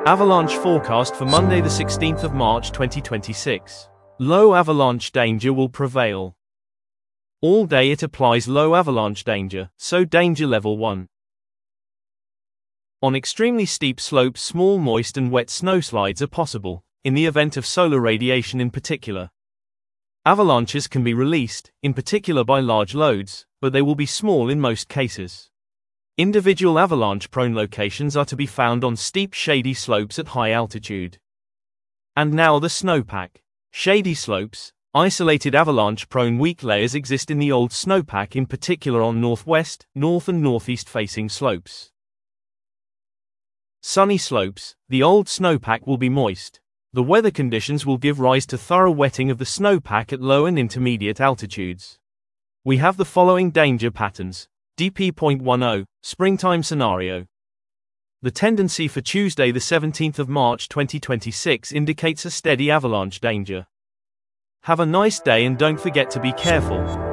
Avalanche forecast for Monday the 16th of March 2026. Low avalanche danger will prevail. All day it applies low avalanche danger, so danger level 1. On extremely steep slopes small moist and wet snowslides are possible, in the event of solar radiation in particular. Avalanches can be released, in particular by large loads, but they will be small in most cases. Individual avalanche-prone locations are to be found on steep shady slopes at high altitude. And now the snowpack. Shady slopes, isolated avalanche-prone weak layers exist in the old snowpack, in particular on northwest, north and northeast-facing slopes. Sunny slopes, the old snowpack will be moist. The weather conditions will give rise to thorough wetting of the snowpack at low and intermediate altitudes. We have the following danger patterns. DP.10, Springtime Scenario. The tendency for Tuesday the 17th of March 2026 indicates a steady avalanche danger. Have a nice day and don't forget to be careful.